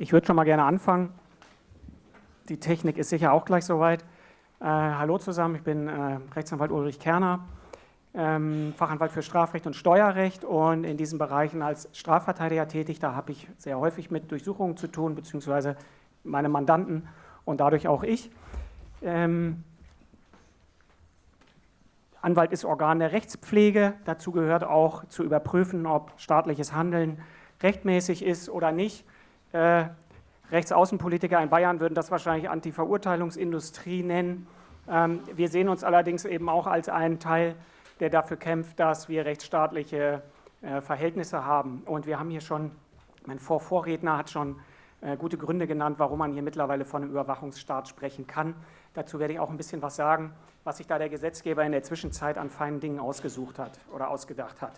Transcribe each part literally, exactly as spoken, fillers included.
Ich würde schon mal gerne anfangen. Die Technik ist sicher auch gleich soweit. Äh, hallo zusammen, ich bin äh, Rechtsanwalt Ulrich Kerner, ähm, Fachanwalt für Strafrecht und Steuerrecht und in diesen Bereichen als Strafverteidiger tätig. Da habe ich sehr häufig mit Durchsuchungen zu tun, beziehungsweise meine Mandanten und dadurch auch ich. Ähm, Anwalt ist Organ der Rechtspflege. Dazu gehört auch zu überprüfen, ob staatliches Handeln rechtmäßig ist oder nicht. Äh, Rechtsaußenpolitiker in Bayern würden das wahrscheinlich Anti-Verurteilungsindustrie nennen. Ähm, wir sehen uns allerdings eben auch als einen Teil, der dafür kämpft, dass wir rechtsstaatliche äh, Verhältnisse haben. Und wir haben hier schon, mein Vorvorredner hat schon äh, gute Gründe genannt, warum man hier mittlerweile von einem Überwachungsstaat sprechen kann. Dazu werde ich auch ein bisschen was sagen, was sich da der Gesetzgeber in der Zwischenzeit an feinen Dingen ausgesucht hat oder ausgedacht hat.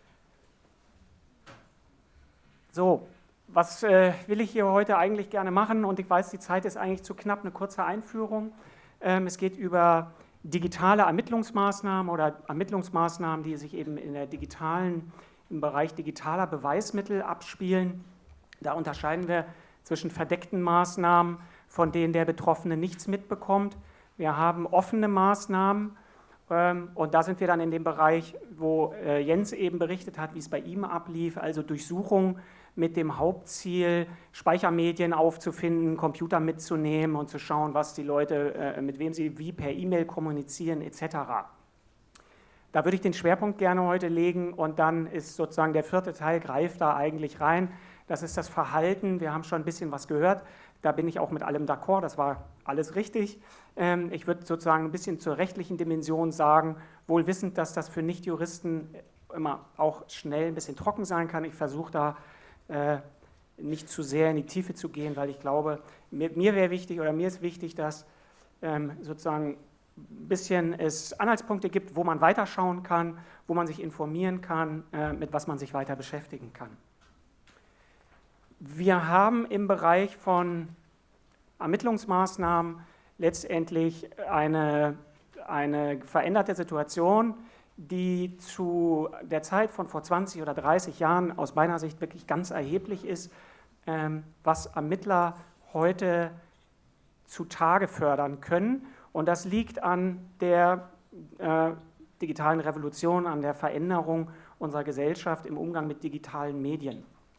So, was äh, will ich hier heute eigentlich gerne machen? Und ich weiß, die Zeit ist eigentlich zu knapp, eine kurze Einführung. Ähm, es geht über digitale Ermittlungsmaßnahmen oder Ermittlungsmaßnahmen, die sich eben in der digitalen, im Bereich digitaler Beweismittel abspielen. Da unterscheiden wir zwischen verdeckten Maßnahmen, von denen der Betroffene nichts mitbekommt. Wir haben offene Maßnahmen ähm, und da sind wir dann in dem Bereich, wo äh, Jens eben berichtet hat, wie es bei ihm ablief, also Durchsuchung mit dem Hauptziel, Speichermedien aufzufinden, Computer mitzunehmen und zu schauen, was die Leute, äh, mit wem sie wie per E-Mail kommunizieren et cetera. Da würde ich den Schwerpunkt gerne heute legen und dann ist sozusagen der vierte Teil, greift da eigentlich rein. Das ist das Verhalten, wir haben schon ein bisschen was gehört, da bin ich auch mit allem d'accord, das war alles richtig. Ähm, ich würde sozusagen ein bisschen zur rechtlichen Dimension sagen, wohl wissend, dass das für Nichtjuristen immer auch schnell ein bisschen trocken sein kann. Ich versuche da äh, nicht zu sehr in die Tiefe zu gehen, weil ich glaube, mir, mir wäre wichtig oder mir ist wichtig, dass ähm, sozusagen ein bisschen es Anhaltspunkte gibt, wo man weiterschauen kann, wo man sich informieren kann, äh, mit was man sich weiter beschäftigen kann. Wir haben im Bereich von Ermittlungsmaßnahmen letztendlich eine, eine veränderte Situation, die zu der Zeit von vor zwanzig oder dreißig Jahren aus meiner Sicht wirklich ganz erheblich ist, ähm, was Ermittler heute zutage fördern können. Und das liegt an der äh, digitalen Revolution, an der Veränderung unserer Gesellschaft im Umgang mit digitalen Medien.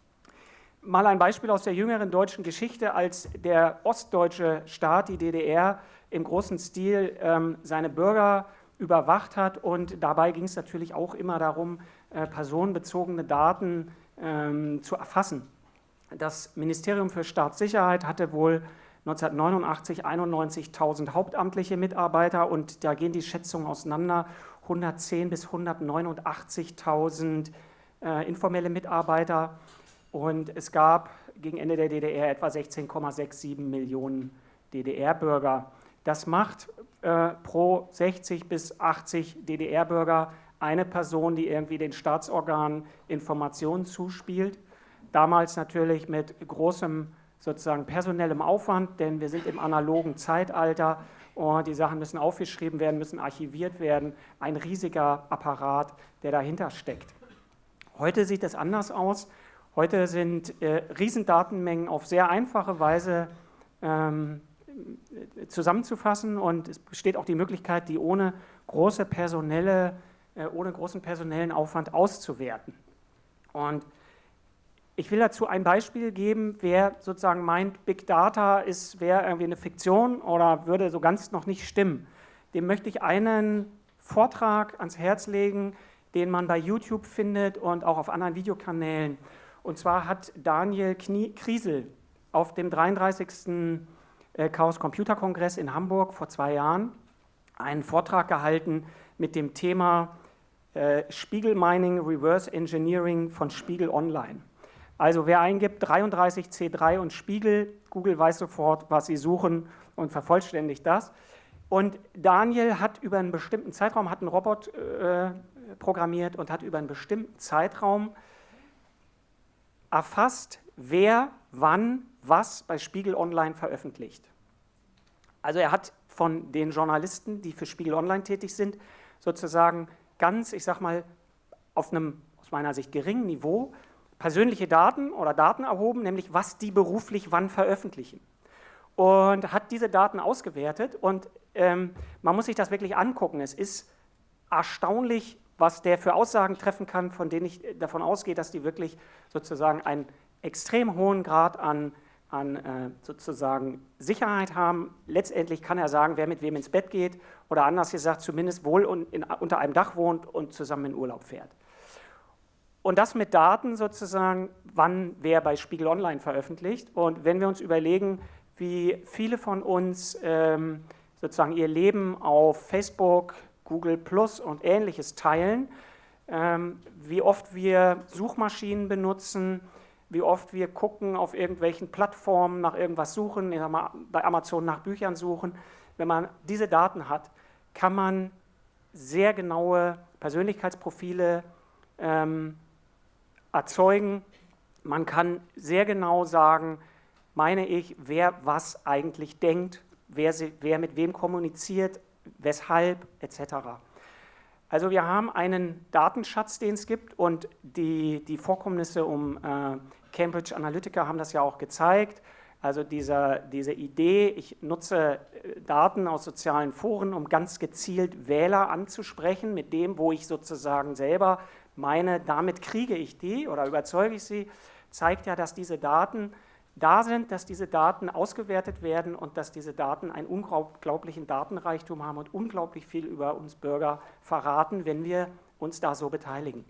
Mal ein Beispiel aus der jüngeren deutschen Geschichte, als der ostdeutsche Staat, die D D R, im großen Stil ähm, seine Bürger überwacht hat und dabei ging es natürlich auch immer darum, äh, personenbezogene Daten ähm, zu erfassen. Das Ministerium für Staatssicherheit hatte wohl neunzehnhundertneunundachtzig einundneunzigtausend hauptamtliche Mitarbeiter und da gehen die Schätzungen auseinander, hundertzehn bis hundertneunundachtzigtausend äh, informelle Mitarbeiter. Und es gab gegen Ende der D D R etwa sechzehn Komma siebenundsechzig Millionen D D R-Bürger. Das macht äh, pro sechzig bis achtzig D D R-Bürger eine Person, die irgendwie den Staatsorganen Informationen zuspielt. Damals natürlich mit großem sozusagen personellem Aufwand, denn wir sind im analogen Zeitalter und die Sachen müssen aufgeschrieben werden, müssen archiviert werden. Ein riesiger Apparat, der dahinter steckt. Heute sieht es anders aus. Heute sind äh, Riesendatenmengen auf sehr einfache Weise ähm, zusammenzufassen und es besteht auch die Möglichkeit, die ohne, große personelle, äh, ohne großen personellen Aufwand auszuwerten. Und ich will dazu ein Beispiel geben, wer sozusagen meint, Big Data ist, wäre irgendwie eine Fiktion oder würde so ganz noch nicht stimmen. Dem möchte ich einen Vortrag ans Herz legen, den man bei YouTube findet und auch auf anderen Videokanälen. Und zwar hat Daniel Kriesel auf dem dreiunddreißigsten Chaos Computer Kongress in Hamburg vor zwei Jahren einen Vortrag gehalten mit dem Thema äh, Spiegel Mining Reverse Engineering von Spiegel Online. Also wer eingibt dreiunddreißig C drei und Spiegel, Google weiß sofort, was sie suchen und vervollständigt das. Und Daniel hat über einen bestimmten Zeitraum, hat einen Robot äh, programmiert und hat über einen bestimmten Zeitraum erfasst, wer, wann, was bei Spiegel Online veröffentlicht. Also er hat von den Journalisten, die für Spiegel Online tätig sind, sozusagen ganz, ich sag mal, auf einem aus meiner Sicht geringen Niveau persönliche Daten oder Daten erhoben, nämlich was die beruflich wann veröffentlichen. Und hat diese Daten ausgewertet und ähm, man muss sich das wirklich angucken. Es ist erstaunlich, was der für Aussagen treffen kann, von denen ich davon ausgehe, dass die wirklich sozusagen einen extrem hohen Grad an, an äh, sozusagen Sicherheit haben. Letztendlich kann er sagen, wer mit wem ins Bett geht oder anders gesagt, zumindest wohl un, in, unter einem Dach wohnt und zusammen in Urlaub fährt. Und das mit Daten sozusagen, wann wer bei Spiegel Online veröffentlicht. Und wenn wir uns überlegen, wie viele von uns ähm, sozusagen ihr Leben auf Facebook, Google Plus und Ähnliches teilen, ähm, wie oft wir Suchmaschinen benutzen, wie oft wir gucken auf irgendwelchen Plattformen nach irgendwas suchen, ich sag mal, bei Amazon nach Büchern suchen. Wenn man diese Daten hat, kann man sehr genaue Persönlichkeitsprofile ähm, erzeugen. Man kann sehr genau sagen, meine ich, wer was eigentlich denkt, wer, sie, wer mit wem kommuniziert, weshalb, et cetera. Also wir haben einen Datenschatz, den es gibt und die, die Vorkommnisse um äh, Cambridge Analytica haben das ja auch gezeigt. Also dieser, diese Idee, ich nutze Daten aus sozialen Foren, um ganz gezielt Wähler anzusprechen, mit dem, wo ich sozusagen selber meine, damit kriege ich die oder überzeuge ich sie, zeigt ja, dass diese Daten da sind, dass diese Daten ausgewertet werden und dass diese Daten einen unglaublichen Datenreichtum haben und unglaublich viel über uns Bürger verraten, wenn wir uns da so beteiligen.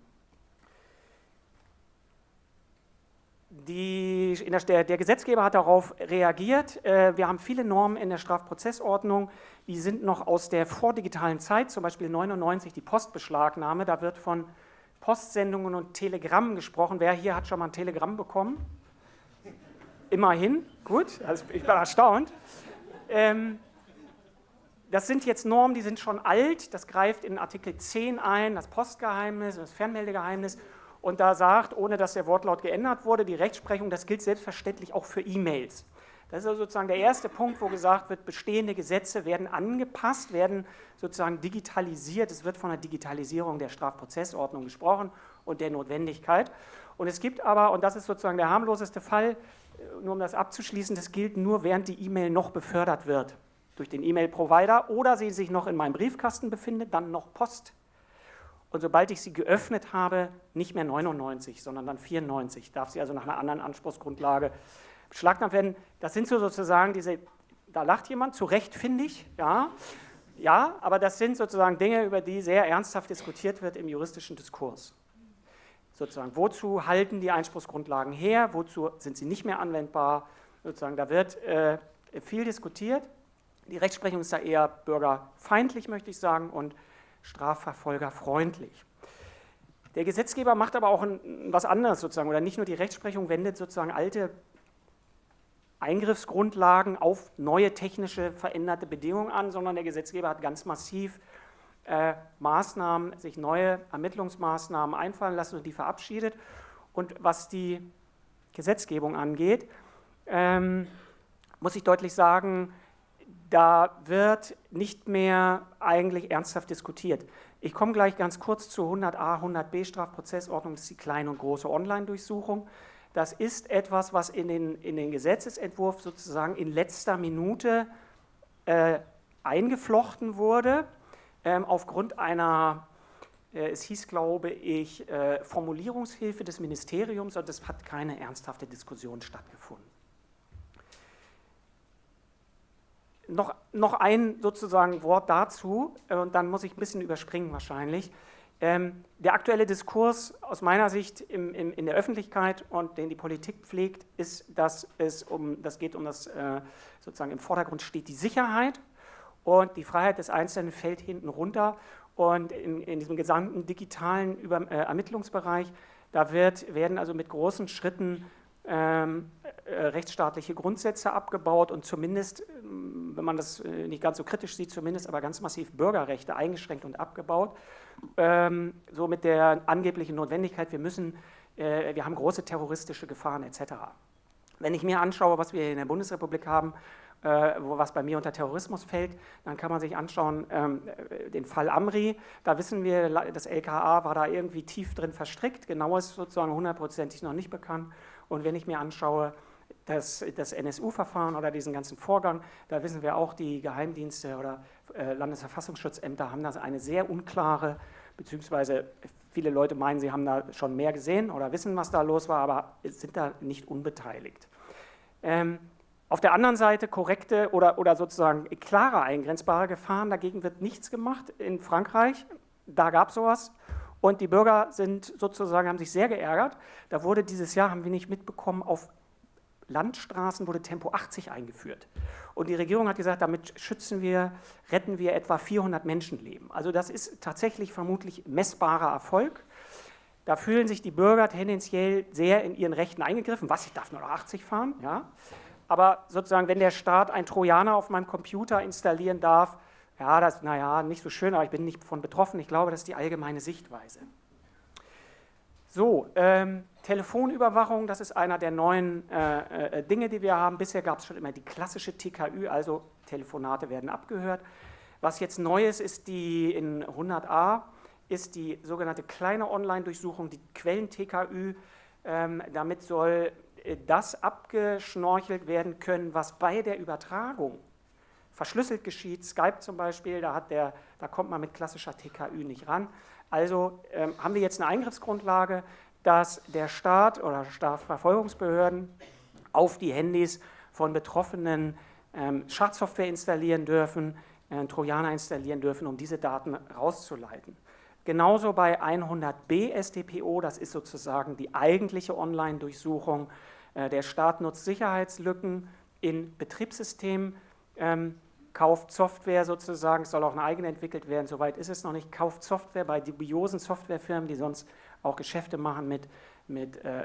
Die, in der, der Gesetzgeber hat darauf reagiert. Wir haben viele Normen in der Strafprozessordnung, die sind noch aus der vordigitalen Zeit, zum Beispiel neunundneunzig die Postbeschlagnahme, da wird von Postsendungen und Telegrammen gesprochen. Wer hier hat schon mal ein Telegramm bekommen? Immerhin, gut, also ich bin erstaunt. Ähm, das sind jetzt Normen, die sind schon alt, das greift in Artikel zehn ein, das Postgeheimnis, das Fernmeldegeheimnis und da sagt, ohne dass der Wortlaut geändert wurde, die Rechtsprechung, das gilt selbstverständlich auch für E-Mails. Das ist also sozusagen der erste Punkt, wo gesagt wird, bestehende Gesetze werden angepasst, werden sozusagen digitalisiert. Es wird von der Digitalisierung der Strafprozessordnung gesprochen und der Notwendigkeit. Und es gibt aber, und das ist sozusagen der harmloseste Fall, nur um das abzuschließen, das gilt nur, während die E-Mail noch befördert wird durch den E-Mail-Provider oder sie sich noch in meinem Briefkasten befindet, dann noch Post. Und sobald ich sie geöffnet habe, nicht mehr neunundneunzig, sondern dann vierundneunzig, darf sie also nach einer anderen Anspruchsgrundlage beschlagnahmt werden. Das sind so sozusagen diese, da lacht jemand, zu Recht finde ich, ja, ja, aber das sind sozusagen Dinge, über die sehr ernsthaft diskutiert wird im juristischen Diskurs. Sozusagen, wozu halten die Einspruchsgrundlagen her, wozu sind sie nicht mehr anwendbar, sozusagen, da wird äh, viel diskutiert. Die Rechtsprechung ist da eher bürgerfeindlich, möchte ich sagen, und strafverfolgerfreundlich. Der Gesetzgeber macht aber auch ein, was anderes sozusagen, oder nicht nur die Rechtsprechung wendet sozusagen alte Eingriffsgrundlagen auf neue technische veränderte Bedingungen an, sondern der Gesetzgeber hat ganz massiv Äh, Maßnahmen, sich neue Ermittlungsmaßnahmen einfallen lassen und die verabschiedet. Und was die Gesetzgebung angeht, ähm, muss ich deutlich sagen, da wird nicht mehr eigentlich ernsthaft diskutiert. Ich komme gleich ganz kurz zu hundert a, hundert b Strafprozessordnung, das ist die kleine und große Online-Durchsuchung. Das ist etwas, was in den, in den Gesetzesentwurf sozusagen in letzter Minute äh, eingeflochten wurde. Aufgrund einer, es hieß, glaube ich, Formulierungshilfe des Ministeriums, und es hat keine ernsthafte Diskussion stattgefunden. Noch, noch ein sozusagen Wort dazu, und dann muss ich ein bisschen überspringen wahrscheinlich. Der aktuelle Diskurs aus meiner Sicht im, im, in der Öffentlichkeit und den die Politik pflegt, ist, dass es um, das geht um das, sozusagen im Vordergrund steht die Sicherheit. Und die Freiheit des Einzelnen fällt hinten runter. Und in, in diesem gesamten digitalen Über, äh, Ermittlungsbereich, da wird, werden also mit großen Schritten ähm, äh, rechtsstaatliche Grundsätze abgebaut und zumindest, wenn man das äh, nicht ganz so kritisch sieht, zumindest aber ganz massiv Bürgerrechte eingeschränkt und abgebaut. Ähm, so mit der angeblichen Notwendigkeit, wir müssen, äh, wir haben große terroristische Gefahren et cetera. Wenn ich mir anschaue, was wir in der Bundesrepublik haben, äh, wo, was bei mir unter Terrorismus fällt. Dann kann man sich anschauen, ähm, den Fall Amri. Da wissen wir, das L K A war da irgendwie tief drin verstrickt. Genau ist sozusagen hundertprozentig noch nicht bekannt. Und wenn ich mir anschaue, das, das N S U-Verfahren oder diesen ganzen Vorgang, da wissen wir auch, die Geheimdienste oder äh, Landesverfassungsschutzämter haben da eine sehr unklare, beziehungsweise viele Leute meinen, sie haben da schon mehr gesehen oder wissen, was da los war, aber sind da nicht unbeteiligt. Ähm, auf der anderen Seite korrekte oder, oder sozusagen klare eingrenzbare Gefahren, dagegen wird nichts gemacht. In Frankreich, da gab es sowas. Und die Bürger sind sozusagen, haben sich sehr geärgert. Da wurde dieses Jahr, haben wir nicht mitbekommen, auf Landstraßen wurde Tempo achtzig eingeführt. Und die Regierung hat gesagt, damit schützen wir, retten wir etwa vierhundert Menschenleben. Also das ist tatsächlich vermutlich messbarer Erfolg. Da fühlen sich die Bürger tendenziell sehr in ihren Rechten eingegriffen. Was, ich darf nur noch achtzig fahren? Ja. Aber sozusagen, wenn der Staat einen Trojaner auf meinem Computer installieren darf, ja, das, naja, nicht so schön, aber ich bin nicht von betroffen. Ich glaube, das ist die allgemeine Sichtweise. So, ähm, Telefonüberwachung, das ist einer der neuen äh, äh, Dinge, die wir haben. Bisher gab es schon immer die klassische T K Ü, also Telefonate werden abgehört. Was jetzt neu ist, ist die in hundert a, ist die sogenannte kleine Online-Durchsuchung, die Quellen-T K Ü. Ähm, damit soll äh, das abgeschnorchelt werden können, was bei der Übertragung verschlüsselt geschieht. Skype zum Beispiel, da, hat der, da kommt man mit klassischer T K Ü nicht ran. Also ähm, haben wir jetzt eine Eingriffsgrundlage, dass der Staat oder Strafverfolgungsbehörden auf die Handys von Betroffenen ähm, Schadsoftware installieren dürfen, äh, Trojaner installieren dürfen, um diese Daten rauszuleiten. Genauso bei hundert b S T P O, das ist sozusagen die eigentliche Online-Durchsuchung. Äh, der Staat nutzt Sicherheitslücken in Betriebssystemen, ähm, kauft Software sozusagen, es soll auch eine eigene entwickelt werden, soweit ist es noch nicht, kauft Software bei dubiosen Softwarefirmen, die sonst auch Geschäfte machen mit, mit äh,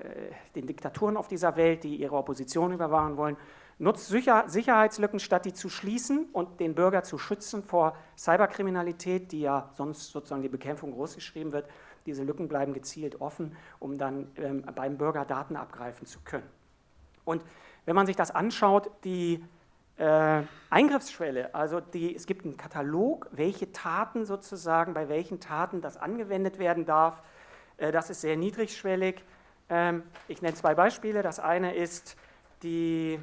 den Diktaturen auf dieser Welt, die ihre Opposition überwachen wollen, nutzt Sicher Sicherheitslücken, statt die zu schließen und den Bürger zu schützen vor Cyberkriminalität, die ja sonst sozusagen die Bekämpfung großgeschrieben wird. Diese Lücken bleiben gezielt offen, um dann ähm, beim Bürger Daten abgreifen zu können. Und wenn man sich das anschaut, die Äh, Eingriffsschwelle, also die, es gibt einen Katalog, welche Taten sozusagen, bei welchen Taten das angewendet werden darf. Äh, das ist sehr niedrigschwellig. Ähm, ich nenne zwei Beispiele. Das eine ist die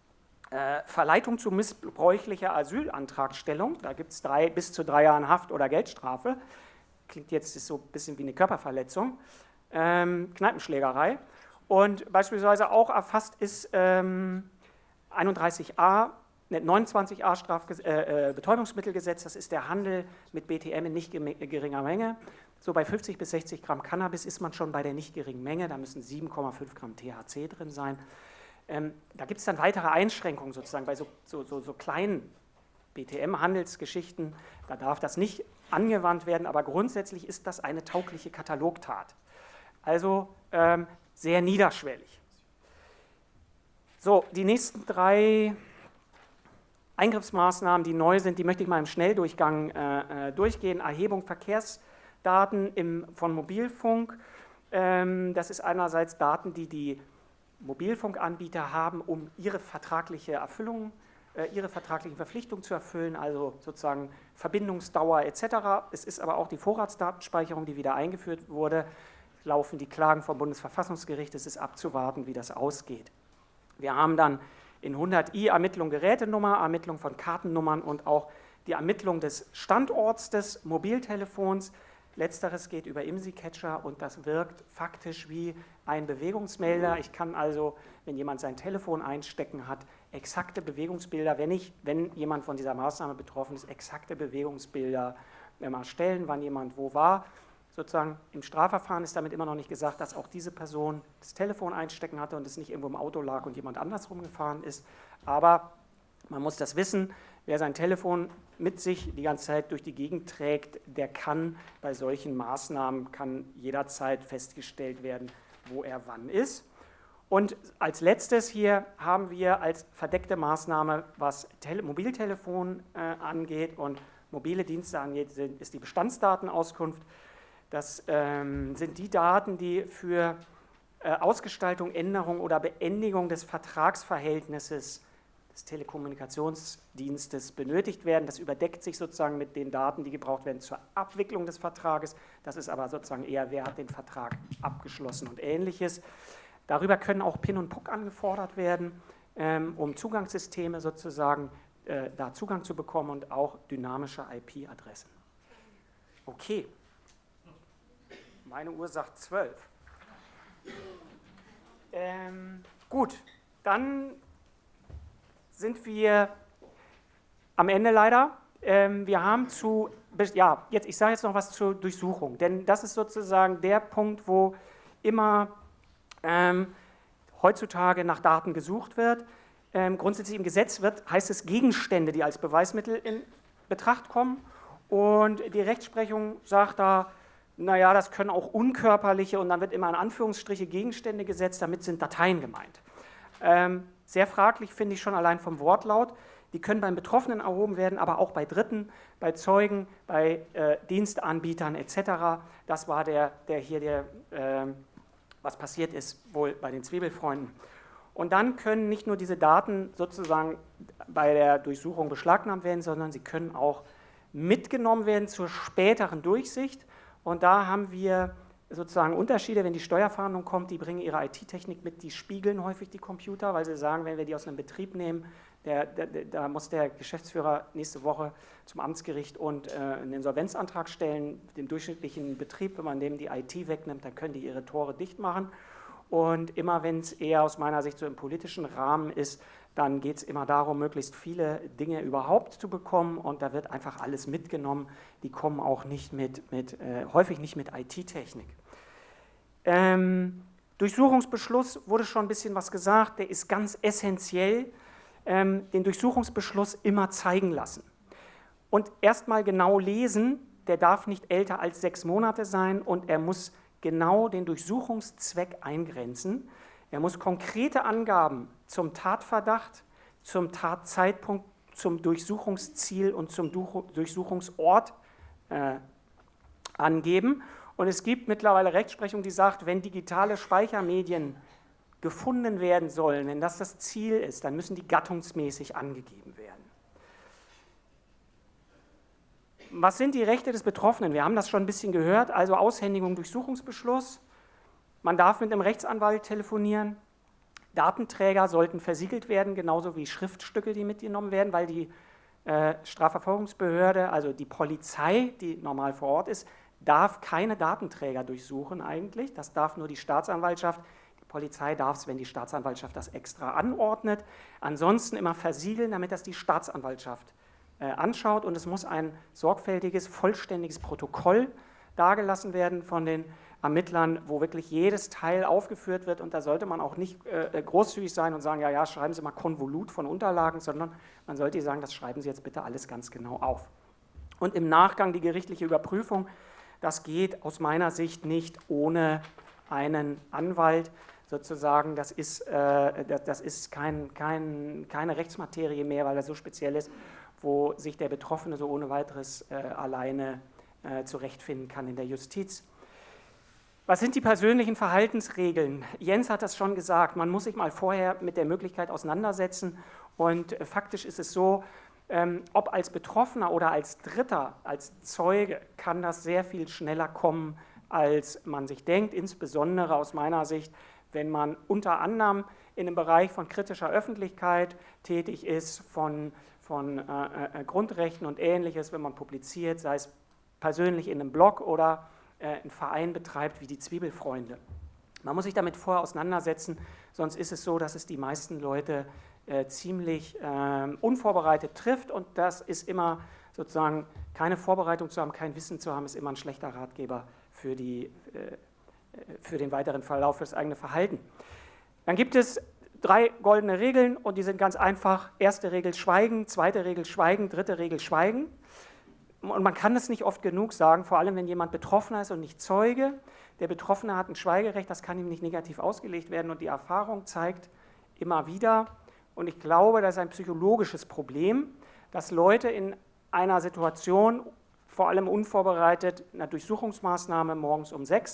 äh, Verleitung zu missbräuchlicher Asylantragstellung. Da gibt es drei, bis zu drei Jahren Haft oder Geldstrafe. Klingt jetzt ist so ein bisschen wie eine Körperverletzung. Ähm, Kneipenschlägerei. Und beispielsweise auch erfasst ist ähm, einunddreißig a, neunundzwanzig a Strafges äh, Betäubungsmittelgesetz, das ist der Handel mit B T M in nicht geringer Menge. So bei fünfzig bis sechzig Gramm Cannabis ist man schon bei der nicht geringen Menge, da müssen sieben Komma fünf Gramm T H C drin sein. Ähm, da gibt es dann weitere Einschränkungen sozusagen, bei so, so, so, so kleinen B T M-Handelsgeschichten, da darf das nicht angewandt werden, aber grundsätzlich ist das eine taugliche Katalogtat. Also ähm, sehr niederschwellig. So, die nächsten drei Eingriffsmaßnahmen, die neu sind, die möchte ich mal im Schnelldurchgang äh, durchgehen. Erhebung Verkehrsdaten im, von Mobilfunk. Ähm, das ist einerseits Daten, die die Mobilfunkanbieter haben, um ihre vertragliche Erfüllung, äh, ihre vertraglichen Verpflichtungen zu erfüllen, also sozusagen Verbindungsdauer et cetera. Es ist aber auch die Vorratsdatenspeicherung, die wieder eingeführt wurde. Laufen die Klagen vom Bundesverfassungsgericht, es ist abzuwarten, wie das ausgeht. Wir haben dann in hundert i Ermittlung Gerätenummer, Ermittlung von Kartennummern und auch die Ermittlung des Standorts des Mobiltelefons. Letzteres geht über IMSI-Catcher und das wirkt faktisch wie ein Bewegungsmelder. Ich kann also, wenn jemand sein Telefon einstecken hat, exakte Bewegungsbilder, wenn, ich, wenn jemand von dieser Maßnahme betroffen ist, exakte Bewegungsbilder erstellen, wann jemand wo war. Sozusagen im Strafverfahren ist damit immer noch nicht gesagt, dass auch diese Person das Telefon einstecken hatte und es nicht irgendwo im Auto lag und jemand anders rumgefahren ist. Aber man muss das wissen, wer sein Telefon mit sich die ganze Zeit durch die Gegend trägt, der kann bei solchen Maßnahmen, kann jederzeit festgestellt werden, wo er wann ist. Und als letztes hier haben wir als verdeckte Maßnahme, was Tele- Mobiltelefon äh, angeht und mobile Dienste angeht, sind, ist die Bestandsdatenauskunft. Das ähm, sind die Daten, die für äh, Ausgestaltung, Änderung oder Beendigung des Vertragsverhältnisses des Telekommunikationsdienstes benötigt werden. Das überdeckt sich sozusagen mit den Daten, die gebraucht werden zur Abwicklung des Vertrages. Das ist aber sozusagen eher, wer hat den Vertrag abgeschlossen und Ähnliches. Darüber können auch P I N und P U C angefordert werden, ähm, um Zugangssysteme sozusagen äh, da Zugang zu bekommen und auch dynamische I P-Adressen. Okay. Meine Uhr sagt zwölf. Ähm, gut, dann sind wir am Ende leider. Ähm, wir haben zu, ja, jetzt, ich sage jetzt noch was zur Durchsuchung, denn das ist sozusagen der Punkt, wo immer ähm, heutzutage nach Daten gesucht wird. Ähm, grundsätzlich im Gesetz wird, heißt es Gegenstände, die als Beweismittel in Betracht kommen, und die Rechtsprechung sagt da, naja, das können auch unkörperliche, und dann wird immer in Anführungsstriche Gegenstände gesetzt, damit sind Dateien gemeint. Ähm, sehr fraglich finde ich schon allein vom Wortlaut. Die können beim Betroffenen erhoben werden, aber auch bei Dritten, bei Zeugen, bei äh, Dienstanbietern et cetera. Das war der, der hier, der, äh, was passiert ist, wohl bei den Zwiebelfreunden. Und dann können nicht nur diese Daten sozusagen bei der Durchsuchung beschlagnahmt werden, sondern sie können auch mitgenommen werden zur späteren Durchsicht. Und da haben wir sozusagen Unterschiede, wenn die Steuerfahndung kommt, die bringen ihre I T-Technik mit, die spiegeln häufig die Computer, weil sie sagen, wenn wir die aus einem Betrieb nehmen, der, der, der, da muss der Geschäftsführer nächste Woche zum Amtsgericht und äh, einen Insolvenzantrag stellen, dem durchschnittlichen Betrieb, wenn man dem die I T wegnimmt, dann können die ihre Tore dicht machen. Und immer wenn es eher aus meiner Sicht so im politischen Rahmen ist, dann geht es immer darum, möglichst viele Dinge überhaupt zu bekommen, und da wird einfach alles mitgenommen. Die kommen auch nicht mit, mit äh, häufig nicht mit I T-Technik. Ähm, Durchsuchungsbeschluss, wurde schon ein bisschen was gesagt, der ist ganz essentiell. Ähm, den Durchsuchungsbeschluss immer zeigen lassen. Und erstmal genau lesen, der darf nicht älter als sechs Monate sein, und er muss genau den Durchsuchungszweck eingrenzen. Er muss konkrete Angaben zum Tatverdacht, zum Tatzeitpunkt, zum Durchsuchungsziel und zum Durchsuchungsort äh, angeben. Und es gibt mittlerweile Rechtsprechung, die sagt, wenn digitale Speichermedien gefunden werden sollen, wenn das das Ziel ist, dann müssen die gattungsmäßig angegeben werden. Was sind die Rechte des Betroffenen? Wir haben das schon ein bisschen gehört, also Aushändigung, Durchsuchungsbeschluss. Man darf mit einem Rechtsanwalt telefonieren. Datenträger sollten versiegelt werden, genauso wie Schriftstücke, die mitgenommen werden, weil die äh, Strafverfolgungsbehörde, also die Polizei, die normal vor Ort ist, darf keine Datenträger durchsuchen eigentlich. Das darf nur die Staatsanwaltschaft. Die Polizei darf es, wenn die Staatsanwaltschaft das extra anordnet. Ansonsten immer versiegeln, damit das die Staatsanwaltschaft äh, anschaut. Und es muss ein sorgfältiges, vollständiges Protokoll dargelassen werden von den Ermittlern, wo wirklich jedes Teil aufgeführt wird, und da sollte man auch nicht äh, großzügig sein und sagen, ja, ja, schreiben Sie mal Konvolut von Unterlagen, sondern man sollte sagen, das schreiben Sie jetzt bitte alles ganz genau auf. Und im Nachgang die gerichtliche Überprüfung, das geht aus meiner Sicht nicht ohne einen Anwalt sozusagen, das ist, äh, das, das ist kein, kein, keine Rechtsmaterie mehr, weil das so speziell ist, wo sich der Betroffene so ohne weiteres äh, alleine äh, zurechtfinden kann in der Justiz. Was sind die persönlichen Verhaltensregeln? Jens hat das schon gesagt, man muss sich mal vorher mit der Möglichkeit auseinandersetzen, und faktisch ist es so, ähm, ob als Betroffener oder als Dritter, als Zeuge, kann das sehr viel schneller kommen, als man sich denkt, insbesondere aus meiner Sicht, wenn man unter anderem in einem Bereich von kritischer Öffentlichkeit tätig ist, von, von äh, äh, Grundrechten und Ähnliches, wenn man publiziert, sei es persönlich in einem Blog oder einen Verein betreibt wie die Zwiebelfreunde. Man muss sich damit vorher auseinandersetzen, sonst ist es so, dass es die meisten Leute äh, ziemlich äh, unvorbereitet trifft, und das ist immer sozusagen, keine Vorbereitung zu haben, kein Wissen zu haben, ist immer ein schlechter Ratgeber für, die, äh, für den weiteren Verlauf, für das eigene Verhalten. Dann gibt es drei goldene Regeln, und die sind ganz einfach. Erste Regel Schweigen, zweite Regel Schweigen, dritte Regel Schweigen. Und man kann es nicht oft genug sagen, vor allem wenn jemand Betroffener ist und nicht Zeuge. Der Betroffene hat ein Schweigerecht, das kann ihm nicht negativ ausgelegt werden, und die Erfahrung zeigt immer wieder, und ich glaube, das ist ein psychologisches Problem, dass Leute in einer Situation, vor allem unvorbereitet, einer Durchsuchungsmaßnahme morgens um sechs,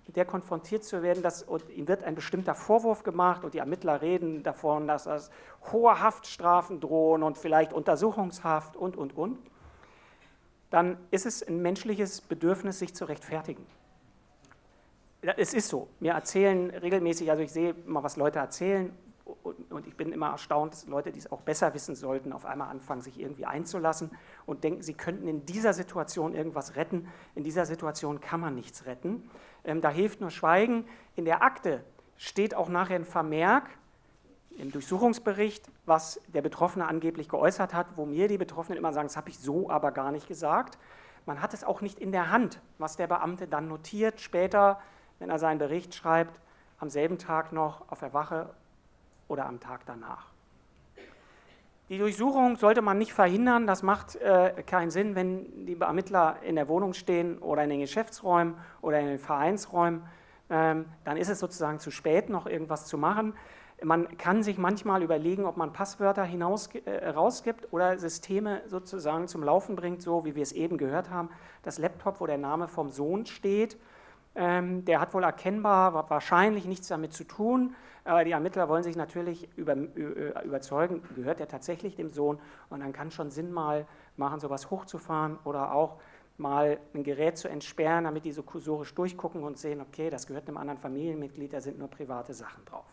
mit der konfrontiert zu werden, dass, und ihm wird ein bestimmter Vorwurf gemacht und die Ermittler reden davon, dass das hohe Haftstrafen drohen und vielleicht Untersuchungshaft und, und, und, dann ist es ein menschliches Bedürfnis, sich zu rechtfertigen. Es ist so, mir erzählen regelmäßig, also ich sehe immer, was Leute erzählen, und ich bin immer erstaunt, dass Leute, die es auch besser wissen sollten, auf einmal anfangen, sich irgendwie einzulassen und denken, sie könnten in dieser Situation irgendwas retten. In dieser Situation kann man nichts retten. Ähm, da hilft nur Schweigen. In der Akte steht auch nachher ein Vermerk im Durchsuchungsbericht, was der Betroffene angeblich geäußert hat, wo mir die Betroffenen immer sagen, das habe ich so aber gar nicht gesagt. Man hat es auch nicht in der Hand, was der Beamte dann notiert, später, wenn er seinen Bericht schreibt, am selben Tag noch auf der Wache oder am Tag danach. Die Durchsuchung sollte man nicht verhindern, das macht äh, keinen Sinn, wenn die Ermittler in der Wohnung stehen oder in den Geschäftsräumen oder in den Vereinsräumen, ähm, dann ist es sozusagen zu spät, noch irgendwas zu machen. Man kann sich manchmal überlegen, ob man Passwörter hinaus, äh, rausgibt oder Systeme sozusagen zum Laufen bringt, so wie wir es eben gehört haben. Das Laptop, wo der Name vom Sohn steht, ähm, der hat wohl erkennbar wahrscheinlich nichts damit zu tun, aber die Ermittler wollen sich natürlich über, überzeugen, gehört er tatsächlich dem Sohn, und dann kann schon Sinn mal machen, sowas hochzufahren oder auch mal ein Gerät zu entsperren, damit die so kursorisch durchgucken und sehen, okay, das gehört einem anderen Familienmitglied, da sind nur private Sachen drauf.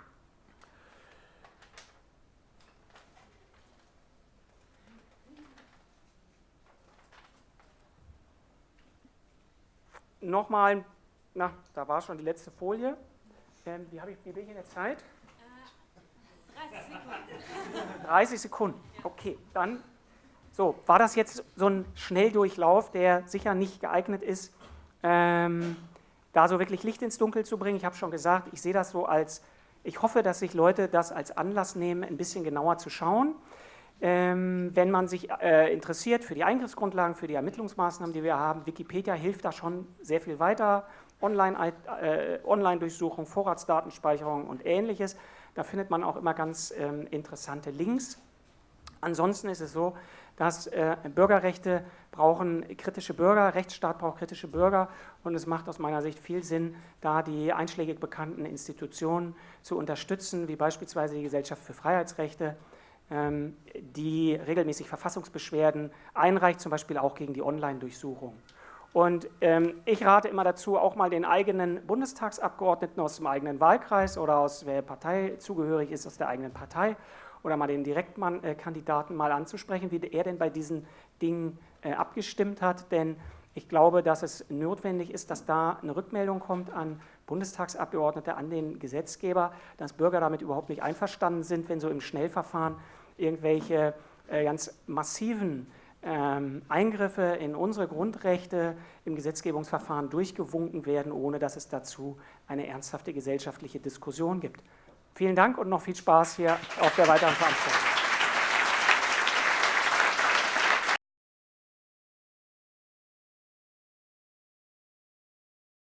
Nochmal, na, da war schon die letzte Folie. Ähm, wie, ich, wie bin ich in der Zeit? Äh, dreißig Sekunden. dreißig Sekunden, okay. Dann, so, war das jetzt so ein Schnelldurchlauf, der sicher nicht geeignet ist, ähm, da so wirklich Licht ins Dunkel zu bringen? Ich habe schon gesagt, ich sehe das so als, ich hoffe, dass sich Leute das als Anlass nehmen, ein bisschen genauer zu schauen. Ähm, wenn man sich äh, interessiert für die Eingriffsgrundlagen, für die Ermittlungsmaßnahmen, die wir haben, Wikipedia hilft da schon sehr viel weiter. Online, äh, Online-Durchsuchung, Vorratsdatenspeicherung und Ähnliches. Da findet man auch immer ganz ähm, interessante Links. Ansonsten ist es so, dass äh, Bürgerrechte brauchen kritische Bürger, Rechtsstaat braucht kritische Bürger, und es macht aus meiner Sicht viel Sinn, da die einschlägig bekannten Institutionen zu unterstützen, wie beispielsweise die Gesellschaft für Freiheitsrechte, ähm, die regelmäßig Verfassungsbeschwerden einreicht, zum Beispiel auch gegen die Online-Durchsuchung. Und ähm, ich rate immer dazu, auch mal den eigenen Bundestagsabgeordneten aus dem eigenen Wahlkreis oder aus wer Partei zugehörig ist, aus der eigenen Partei, oder mal den Direktmann-Kandidaten mal anzusprechen, wie er denn bei diesen Dingen äh, abgestimmt hat. Denn ich glaube, dass es notwendig ist, dass da eine Rückmeldung kommt an Bundestagsabgeordnete, an den Gesetzgeber, dass Bürger damit überhaupt nicht einverstanden sind, wenn so im Schnellverfahren irgendwelche äh, ganz massiven Ähm, Eingriffe in unsere Grundrechte im Gesetzgebungsverfahren durchgewunken werden, ohne dass es dazu eine ernsthafte gesellschaftliche Diskussion gibt. Vielen Dank und noch viel Spaß hier auf der weiteren Veranstaltung.